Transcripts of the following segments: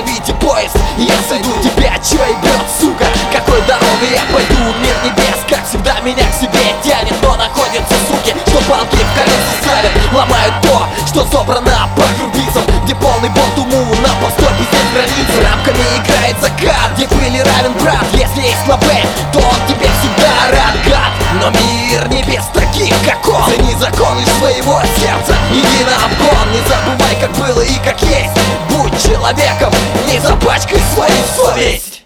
остановите поезд, я сойду. Тебя чё ебёт, сука? Какой дорогой я пойду? Мир небес, как всегда, меня к себе тянет. Но находятся суки, что палки в колеса ставят. Ломают то, что собрано по крупицам, где полный бунт уму на постой без границ. Рамками играет закат, где пыли равен брат. Если есть на Б, то он тебе всегда рад, гад. Но мир не без таких, как он. Цени законы своего сердца, иди на обгон. Не забывай, как было и как есть. Будь человеком, не запачкай свою совесть.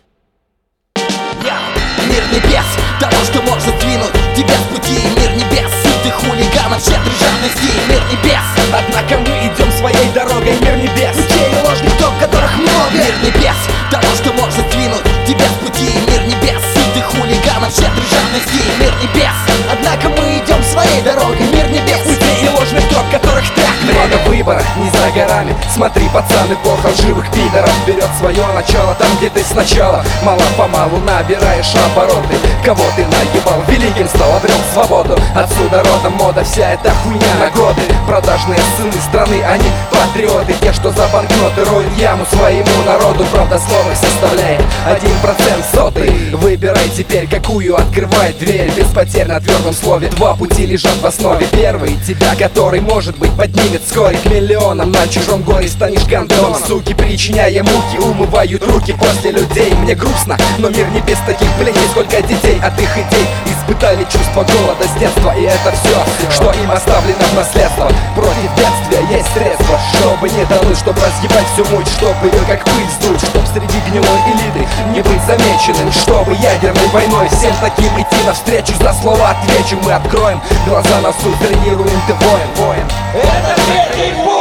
Мир небес, того, что может двинуть тебя с пути. Мир небес, сытых хулиганов, щедрых жадности. Мир небес, однако мы идем своей дорогой. Мир небес, людей и ложников, которых много. Мир небес, того, что может двинуть тебя с пути. Мир небес, сытых хулиганов, щедрых жадности. Мир небес, однако мы идем своей дорогой. Мир небес, людей и ложных троп, которых так много. Выбора не за горами. Смотри, пацаны, бог лживых пидоров берет свое начало там, где ты сначала мало-помалу набираешь обороты. Кого ты наебал, великим стал, обрел свободу. Отсюда родом мода, вся эта хуйня на годы. Продажные сыны страны, они патриоты. Те, что за банкноты роют яму своему народу. Правда, слово составляет 1% сотый. Выбирай теперь, какую открывает дверь. Без потерь на твердом слове. Два пути лежат в основе. Первый, тебя, который, может быть, поднимет вскоре к миллионам. На чужом горе станешь гондоном. Суки, причиняя муки, умывают руки после людей. Мне грустно, но мир не без таких пленей. Сколько детей от их идей испытали чувство голода с детства. И это все, что им оставлено в наследство. Против бедствия есть средства, чтобы не тонуть, чтобы разъебать всю муть, чтобы ее как пыль сдуть, чтоб среди гнилой элиты не быть замеченным, чтобы ядерной войной всем таким идти навстречу. За слово отвечу, мы откроем глаза на суд, тренируем ты воин. Это третий бой!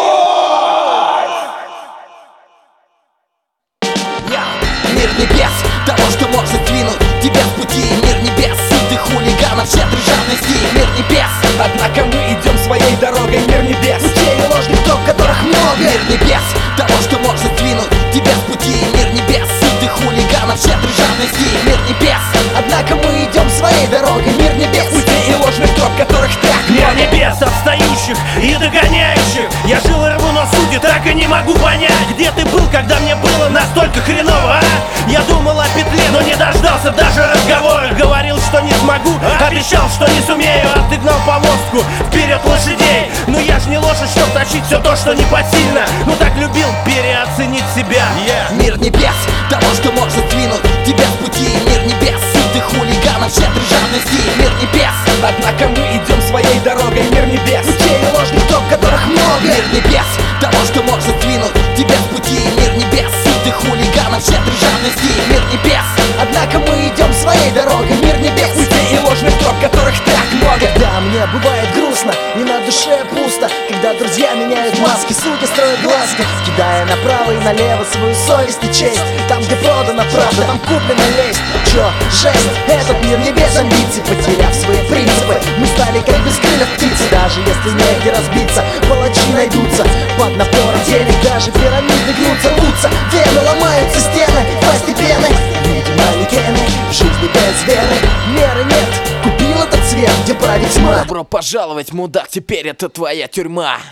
Мир небес, того, что может двинуть тебя с пути. Мир небес, сытых хулиганов, щедрых жадности. Мир небес, однако мы идем своей дорогой. Мир небес, людей и ложных троп, которых много. Мир небес, того, что может двинуть тебя с пути. Мир небес, сытых хулиганов, щедрых жадности. Мир небес, однако мы идем своей дорогой. Мир небес, людей и ложных троп, которых так мир небес, отстающих и догоняющих. Я жил и рву на суде, так и не могу понять, где ты был, когда мне было настолько хреново, а? Я думал о петле, но не дождался даже разговора. Говорил, что не смогу, обещал, что не сумею. А ты гнал повозку вперед лошадей. Но я ж не лошадь, чтоб тащить все то, что непосильно. Ну так любил переоценить себя. Мир небес, того, что может двинуть тебя с пути. Мир небес, сытых хулиганов, щедрых жадности. Мир небес, однако мы идем своей дорогой. Мир небес, людей и ложных троп, которых много. Мир небес, того, что может двинуть тебя с пути. Мир небес, сытых хулиганов, щедрых жадности. Мир небес, однако мы идем своей дорогой. Мир небес, людей и ложных троп, которых так много. Когда мне бывает грустно и на душе пусто, когда друзья меняют маски, суки строят глазки, кидая направо и налево свою совесть и честь. Там, где продана правда, там куплена лесть. Чё, жесть, этот мир не без амбиций. Потеряв свои принципы, мы стали как без крыльев птицы. Даже если негде разбиться, палачи найдутся. Под напором денег даже пирамиды гнутся, рвутся. Вены ломаются стены, постепенно люди манекены. В жизни без веры меры нет. Купил этот цвет, где правит тьма. Добро пожаловать, мудак, теперь это твоя тюрьма.